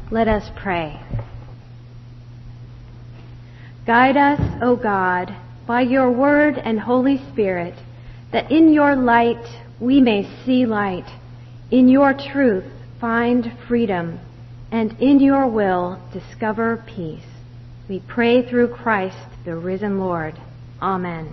Let us pray. Guide us, O God, by your word and Holy Spirit, that in your light we may see light, in your truth find freedom, and in your will discover peace. We pray through Christ, the risen Lord. Amen.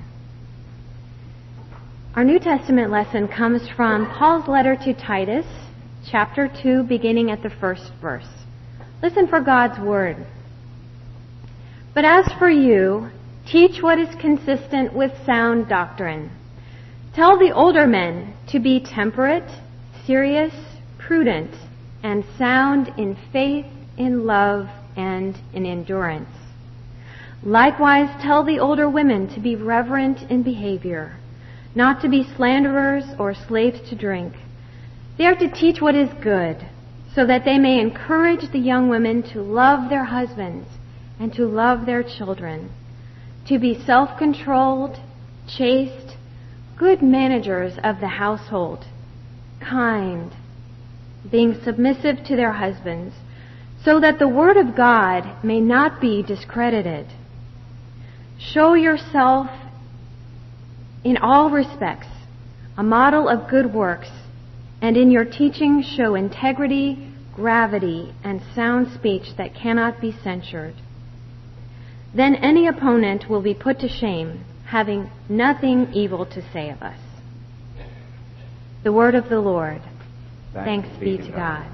Our New Testament lesson comes from Paul's letter to Titus, chapter 2, beginning at the first verse. Listen for God's word. But as for you, teach what is consistent with sound doctrine. Tell the older men to be temperate, serious, prudent, and sound in faith, in love, and in endurance. Likewise, tell the older women to be reverent in behavior, not to be slanderers or slaves to drink. They are to teach what is good, so that they may encourage the young women to love their husbands and to love their children, to be self-controlled, chaste, good managers of the household, kind, being submissive to their husbands, so that the word of God may not be discredited. Show yourself in all respects a model of good works, and in your teaching show integrity, gravity, and sound speech that cannot be censured. Then any opponent will be put to shame, having nothing evil to say of us. The word of the Lord. Thanks be to God.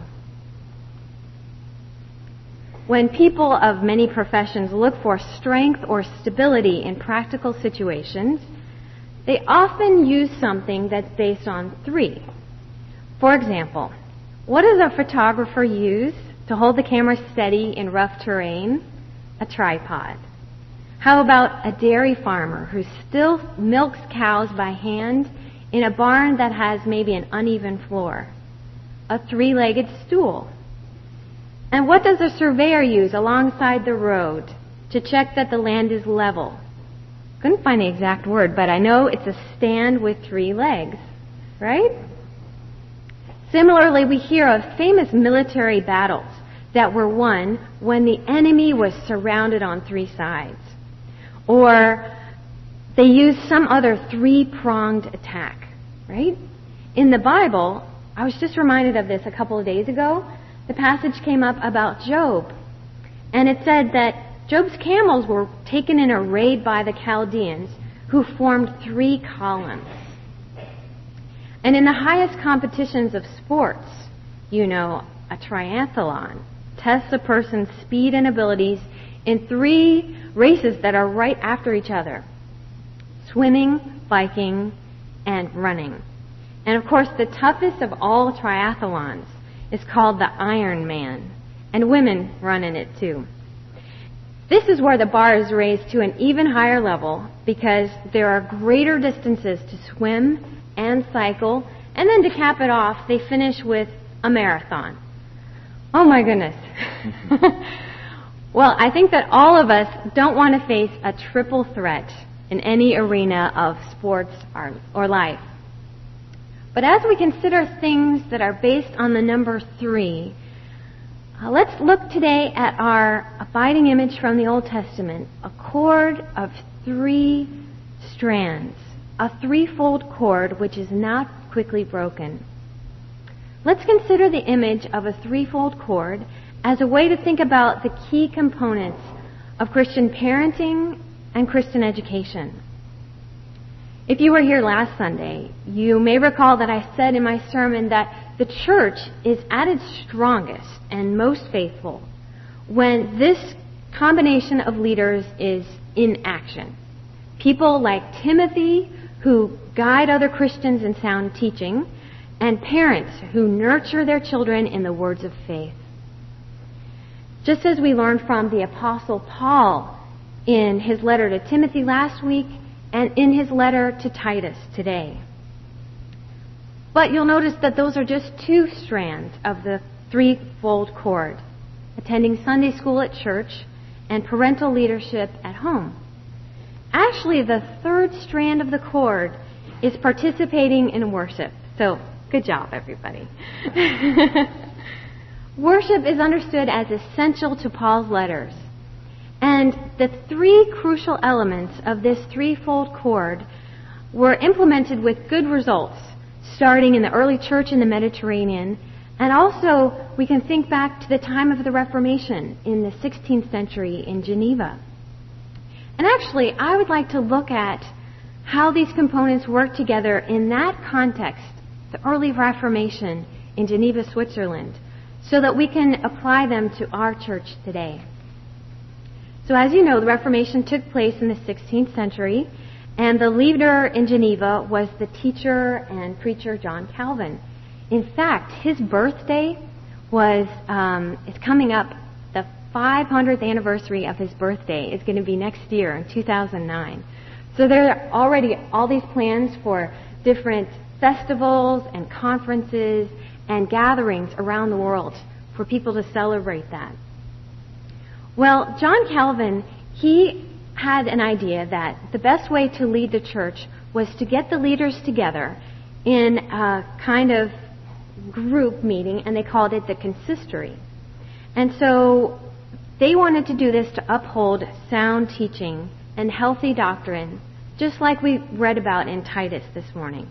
When people of many professions look for strength or stability in practical situations, they often use something that's based on three. For example, what does a photographer use to hold the camera steady in rough terrain? A tripod. How about a dairy farmer who still milks cows by hand in a barn that has maybe an uneven floor? A three-legged stool. And what does a surveyor use alongside the road to check that the land is level? Couldn't find the exact word, but I know it's a stand with three legs, right? Similarly, we hear of famous military battles that were won when the enemy was surrounded on three sides. Or they used some other three-pronged attack, right? In the Bible, I was just reminded of this a couple of days ago. The passage came up about Job. And it said that Job's camels were taken in a raid by the Chaldeans, who formed three columns. And in the highest competitions of sports, you know, a triathlon tests a person's speed and abilities in three races that are right after each other: swimming, biking, and running. And of course, the toughest of all triathlons is called the Ironman, and women run in it too. This is where the bar is raised to an even higher level because there are greater distances to swim and cycle, and then to cap it off, they finish with a marathon. Oh my goodness. Well, I think that all of us don't want to face a triple threat in any arena of sports or life. But as we consider things that are based on the number 3, let's look today at our abiding image from the Old Testament, a cord of 3 strands, a threefold cord which is not quickly broken. Let's consider the image of a threefold cord as a way to think about the key components of Christian parenting and Christian education. If you were here last Sunday, you may recall that I said in my sermon that the church is at its strongest and most faithful when this combination of leaders is in action. People like Timothy, who guide other Christians in sound teaching, and parents who nurture their children in the words of faith. Just as we learned from the Apostle Paul in his letter to Timothy last week and in his letter to Titus today. But you'll notice that those are just 2 strands of the threefold cord: attending Sunday school at church and parental leadership at home. Actually, the 3rd strand of the cord is participating in worship. So, good job, everybody. Worship is understood as essential to Paul's letters. And the three crucial elements of this threefold cord were implemented with good results, starting in the early church in the Mediterranean. And also, we can think back to the time of the Reformation in the 16th century in Geneva. And actually, I would like to look at how these components work together in that context, the early Reformation in Geneva, Switzerland, so that we can apply them to our church today. So as you know, the Reformation took place in the 16th century, and the leader in Geneva was the teacher and preacher John Calvin. In fact, his birthday is coming up. The 500th anniversary of his birthday is going to be next year in 2009. So there are already all these plans for different festivals and conferences and gatherings around the world for people to celebrate that. Well, John Calvin, he had an idea that the best way to lead the church was to get the leaders together in a kind of group meeting, and they called it the consistory. And so they wanted to do this to uphold sound teaching and healthy doctrine, just like we read about in Titus this morning.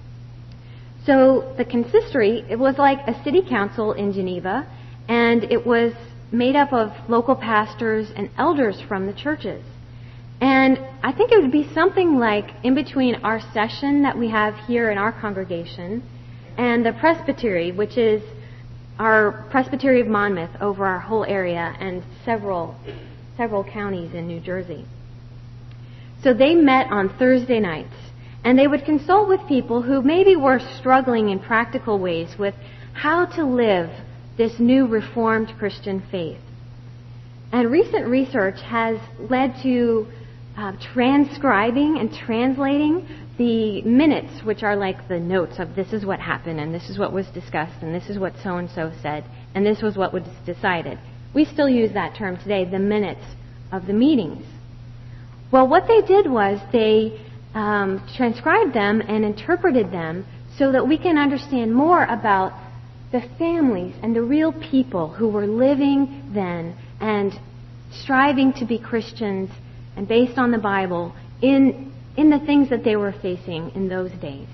So the consistory, it was like a city council in Geneva, and it was made up of local pastors and elders from the churches. And I think it would be something like in between our session that we have here in our congregation and the presbytery, which is our Presbytery of Monmouth over our whole area and several counties in New Jersey. So they met on Thursday nights, and they would consult with people who maybe were struggling in practical ways with how to live this new Reformed Christian faith. And recent research has led to transcribing and translating the minutes, which are like the notes of this is what happened, and this is what was discussed, and this is what so-and-so said, and this was what was decided. We still use that term today, the minutes of the meetings. Well, what they did was they transcribed them and interpreted them so that we can understand more about the families and the real people who were living then and striving to be Christians and based on the Bible in the things that they were facing in those days.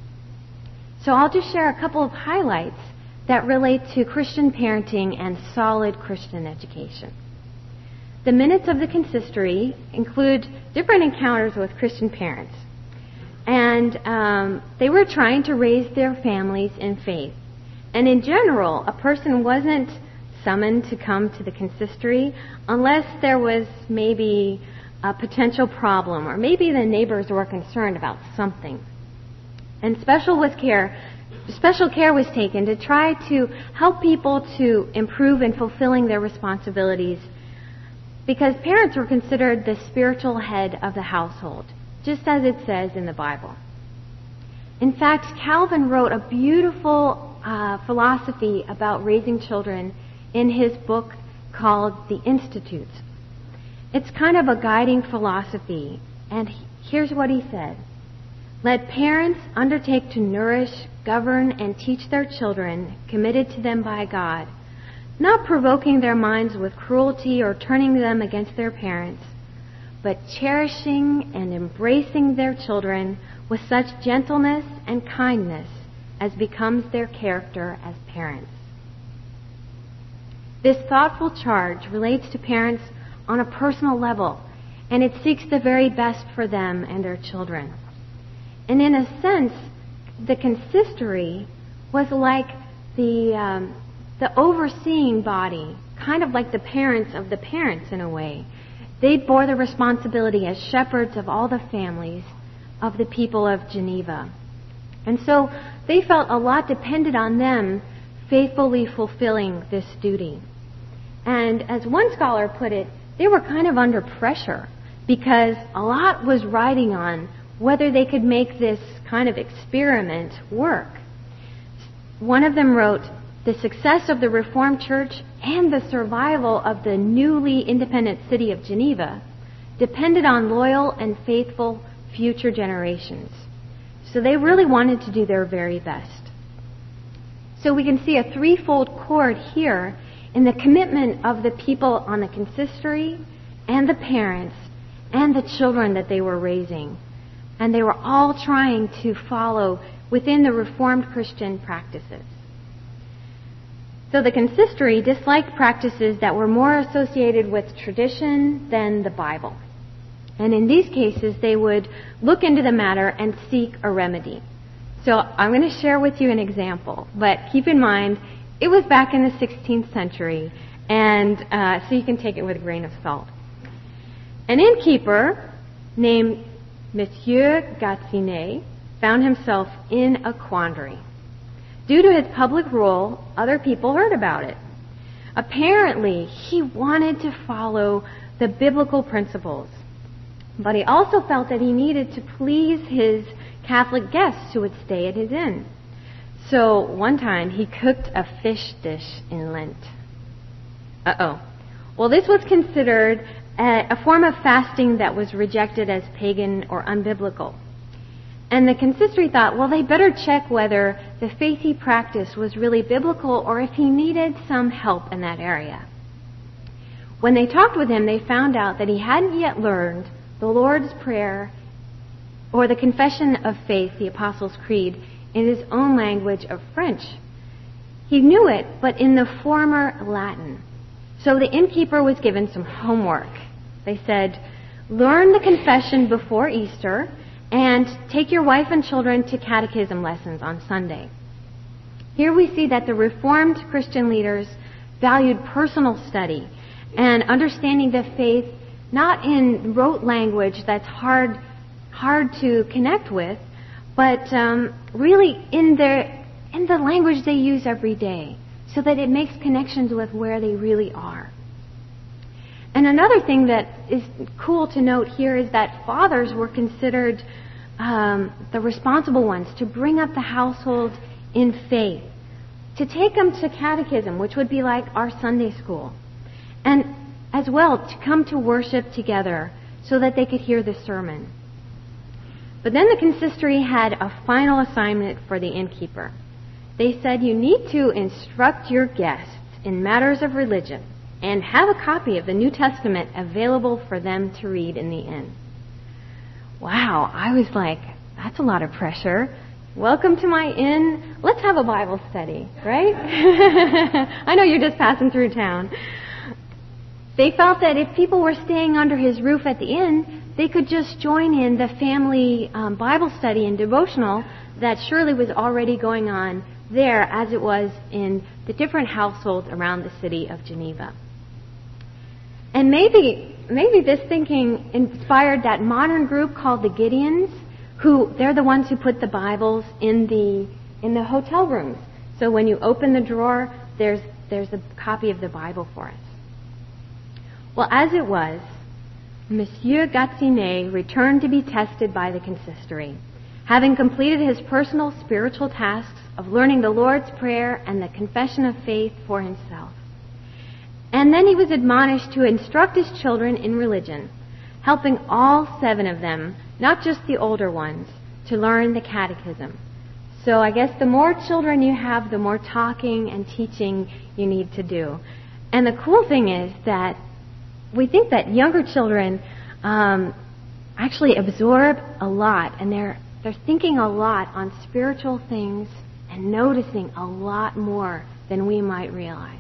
So I'll just share a couple of highlights that relate to Christian parenting and solid Christian education. The minutes of the consistory include different encounters with Christian parents. And they were trying to raise their families in faith. And in general, a person wasn't summoned to come to the consistory unless there was maybe a potential problem or maybe the neighbors were concerned about something. And special care was taken to try to help people to improve in fulfilling their responsibilities, because parents were considered the spiritual head of the household, just as it says in the Bible. In fact, Calvin wrote a beautiful philosophy about raising children in his book called The Institutes. It's kind of a guiding philosophy, and here's what he said. Let parents undertake to nourish, govern, and teach their children committed to them by God, not provoking their minds with cruelty or turning them against their parents, but cherishing and embracing their children with such gentleness and kindness as becomes their character as parents. This thoughtful charge relates to parents on a personal level, and it seeks the very best for them and their children. And in a sense, the consistory was like the overseeing body, kind of like the parents of the parents in a way. They bore the responsibility as shepherds of all the families of the people of Geneva. And so they felt a lot depended on them faithfully fulfilling this duty. And as one scholar put it, they were kind of under pressure because a lot was riding on whether they could make this kind of experiment work. One of them wrote, "The success of the Reformed Church and the survival of the newly independent city of Geneva depended on loyal and faithful future generations." So they really wanted to do their very best. So we can see a threefold cord here in the commitment of the people on the consistory and the parents and the children that they were raising. And they were all trying to follow within the Reformed Christian practices. So the consistory disliked practices that were more associated with tradition than the Bible. And in these cases, they would look into the matter and seek a remedy. So I'm going to share with you an example, but keep in mind, it was back in the 16th century, and so you can take it with a grain of salt. An innkeeper named Monsieur Gattinet found himself in a quandary. Due to his public role, other people heard about it. Apparently, he wanted to follow the biblical principles, but he also felt that he needed to please his Catholic guests who would stay at his inn. So one time he cooked a fish dish in Lent. Well, this was considered a form of fasting that was rejected as pagan or unbiblical. And the consistory thought, well, they better check whether the faith he practiced was really biblical or if he needed some help in that area. When they talked with him, they found out that he hadn't yet learned the Lord's Prayer or the Confession of Faith, the Apostles' Creed, in his own language of French. He knew it, but in the former Latin. So the innkeeper was given some homework. They said, learn the confession before Easter and take your wife and children to catechism lessons on Sunday. Here we see that the Reformed Christian leaders valued personal study and understanding the faith not in rote language that's hard to connect with, but really in the language they use every day, so that it makes connections with where they really are. And another thing that is cool to note here is that fathers were considered the responsible ones to bring up the household in faith, to take them to catechism, which would be like our Sunday school, and as well to come to worship together so that they could hear the sermon. But then the consistory had a final assignment for the innkeeper. They said, you need to instruct your guests in matters of religion and have a copy of the New Testament available for them to read in the inn. Wow, I was like, that's a lot of pressure. Welcome to my inn. Let's have a Bible study, right? I know you're just passing through town. They felt that if people were staying under his roof at the inn, they could just join in the family Bible study and devotional that surely was already going on there as it was in the different households around the city of Geneva. And maybe this thinking inspired that modern group called the Gideons, who they're the ones who put the Bibles in the hotel rooms. So when you open the drawer, there's a copy of the Bible for us. Well, as it was, Monsieur Gattinet returned to be tested by the consistory, having completed his personal spiritual tasks of learning the Lord's Prayer and the Confession of Faith for himself. And then he was admonished to instruct his children in religion, helping all 7 of them, not just the older ones, to learn the catechism. So I guess the more children you have, the more talking and teaching you need to do. And the cool thing is that we think that younger children actually absorb a lot, and they're thinking a lot on spiritual things and noticing a lot more than we might realize.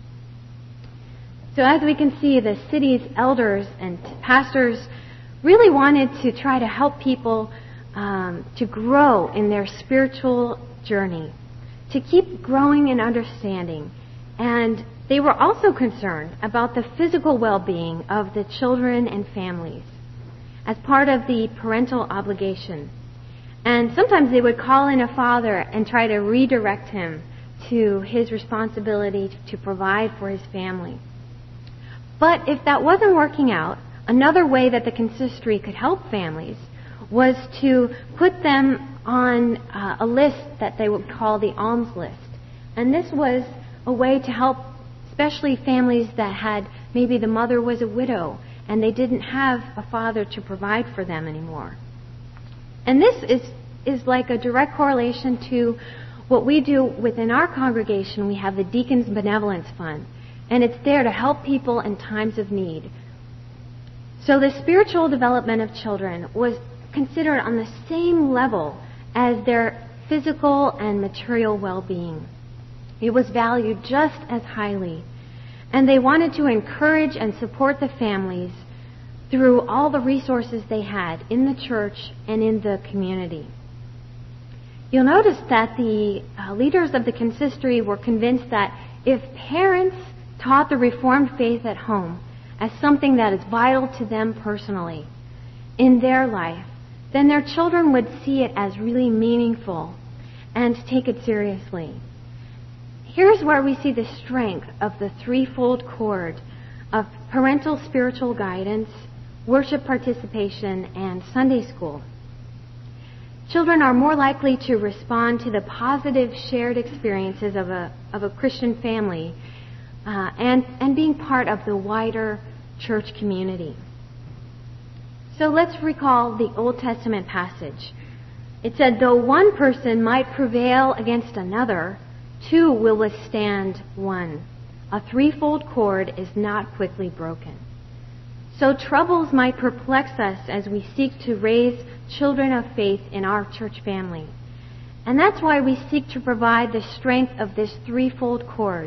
So as we can see, the city's elders and pastors really wanted to try to help people to grow in their spiritual journey, to keep growing in understanding. And they were also concerned about the physical well-being of the children and families as part of the parental obligation. And sometimes they would call in a father and try to redirect him to his responsibility to provide for his family. But if that wasn't working out, another way that the consistory could help families was to put them on a list that they would call the alms list. And this was a way to help especially families that had, maybe the mother was a widow and they didn't have a father to provide for them anymore. And this is like a direct correlation to what we do within our congregation, we have the Deacons Benevolence Fund, and it's there to help people in times of need. So the spiritual development of children was considered on the same level as their physical and material well-being. It was valued just as highly. And they wanted to encourage and support the families through all the resources they had in the church and in the community. You'll notice that the leaders of the consistory were convinced that if parents taught the Reformed faith at home as something that is vital to them personally in their life, then their children would see it as really meaningful and take it seriously. Here's where we see the strength of the threefold cord of parental spiritual guidance, worship participation, and Sunday school. Children are more likely to respond to the positive shared experiences of a Christian family and being part of the wider church community. So let's recall the Old Testament passage. It said, though one person might prevail against another, two will withstand one. A threefold cord is not quickly broken. So troubles might perplex us as we seek to raise children of faith in our church family. And that's why we seek to provide the strength of this threefold cord.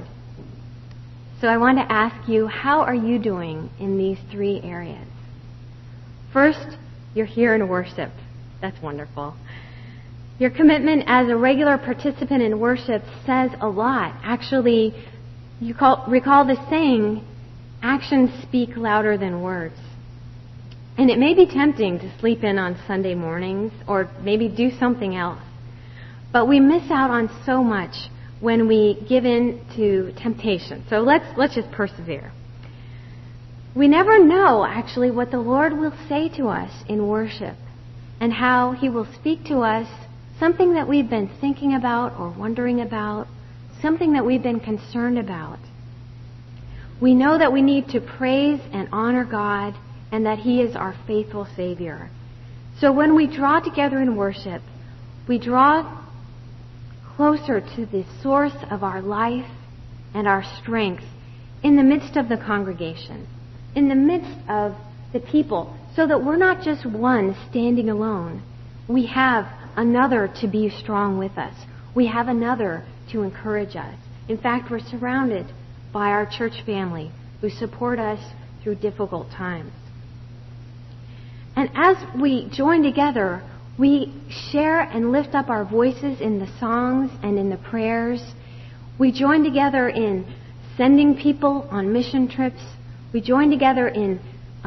So I want to ask you, how are you doing in these three areas? First, you're here in worship. That's wonderful. Your commitment as a regular participant in worship says a lot. Actually, recall the saying, actions speak louder than words. And it may be tempting to sleep in on Sunday mornings or maybe do something else. But we miss out on so much when we give in to temptation. So let's just persevere. We never know, actually, what the Lord will say to us in worship and how He will speak to us something that we've been thinking about or wondering about, something that we've been concerned about. We know that we need to praise and honor God and that He is our faithful Savior. So when we draw together in worship, we draw closer to the source of our life and our strength in the midst of the congregation, in the midst of the people, so that we're not just one standing alone. We have another to be strong with us. We have another to encourage us. In fact, we're surrounded by our church family who support us through difficult times. And as we join together, we share and lift up our voices in the songs and in the prayers. We join together in sending people on mission trips. We join together in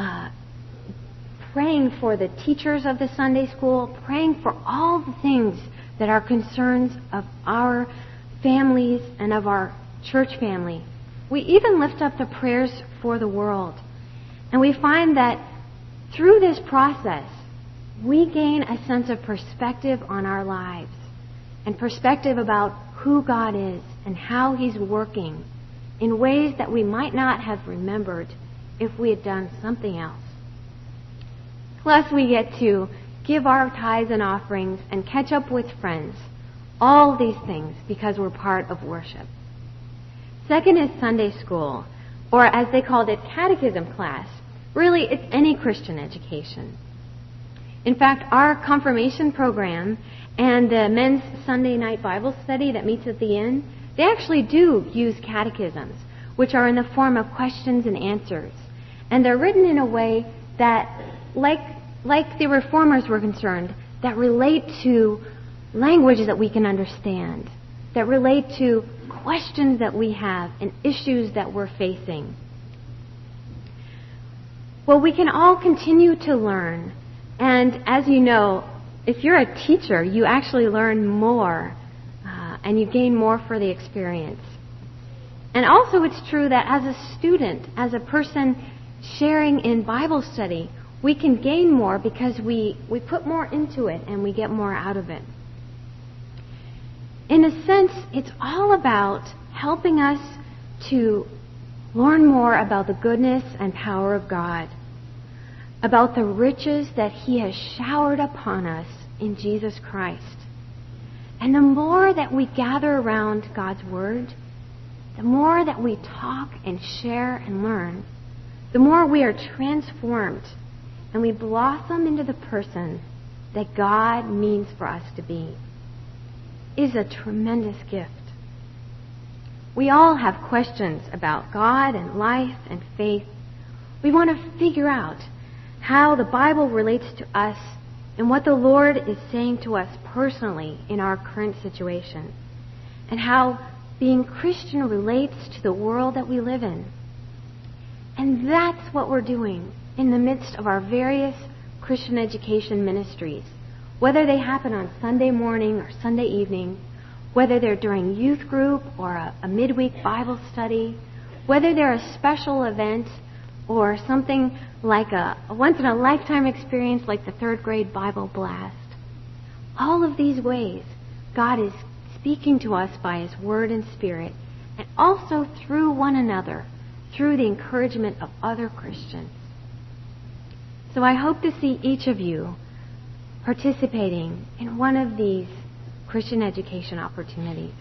praying for the teachers of the Sunday school, praying for all the things that are concerns of our families and of our church family. We even lift up the prayers for the world. And we find that through this process, we gain a sense of perspective on our lives and perspective about who God is and how He's working in ways that we might not have remembered if we had done something else. Plus, we get to give our tithes and offerings and catch up with friends. All these things because we're part of worship. Second is Sunday school, or as they called it, catechism class. Really, it's any Christian education. In fact, our confirmation program and the men's Sunday night Bible study that meets at the end, they actually do use catechisms, which are in the form of questions and answers. And they're written in a way that, like the Reformers were concerned, that relate to language that we can understand, that relate to questions that we have and issues that we're facing. Well, we can all continue to learn. And as you know, if you're a teacher, you actually learn more and you gain more for the experience. And also it's true that as a student, as a person sharing in Bible study, we can gain more because we put more into it and we get more out of it. In a sense, it's all about helping us to learn more about the goodness and power of God, about the riches that He has showered upon us in Jesus Christ. And the more that we gather around God's Word, the more that we talk and share and learn, the more we are transformed and we blossom into the person that God means for us to be. It is a tremendous gift. We all have questions about God and life and faith. We want to figure out how the Bible relates to us and what the Lord is saying to us personally in our current situation, and how being Christian relates to the world that we live in. And that's what we're doing in the midst of our various Christian education ministries, whether they happen on Sunday morning or Sunday evening, whether they're during youth group or a midweek Bible study, whether they're a special event or something like a once-in-a-lifetime experience like the third grade Bible blast. All of these ways, God is speaking to us by His Word and Spirit, and also through one another, through the encouragement of other Christians. So I hope to see each of you participating in one of these Christian education opportunities.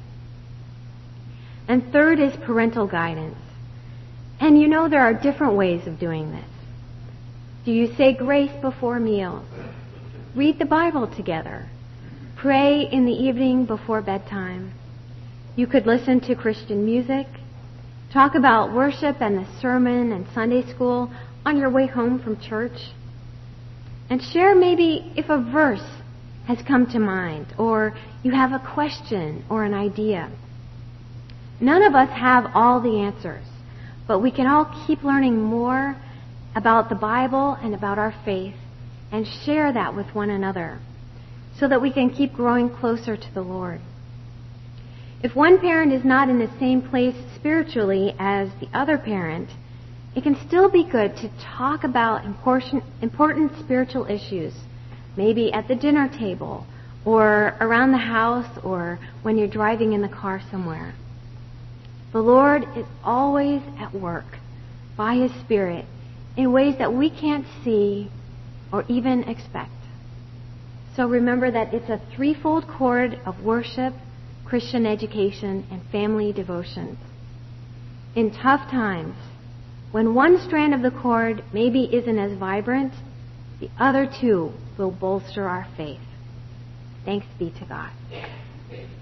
And third is parental guidance. And you know there are different ways of doing this. Do you say grace before meals? Read the Bible together. Pray in the evening before bedtime. You could listen to Christian music. Talk about worship and the sermon and Sunday school on your way home from church. And share maybe if a verse has come to mind, or you have a question or an idea. None of us have all the answers, but we can all keep learning more about the Bible and about our faith and share that with one another so that we can keep growing closer to the Lord. If one parent is not in the same place spiritually as the other parent, it can still be good to talk about important spiritual issues, maybe at the dinner table or around the house or when you're driving in the car somewhere. The Lord is always at work by His Spirit in ways that we can't see or even expect. So remember that it's a threefold cord of worship, Christian education, and family devotions. In tough times, when one strand of the cord maybe isn't as vibrant, the other two will bolster our faith. Thanks be to God.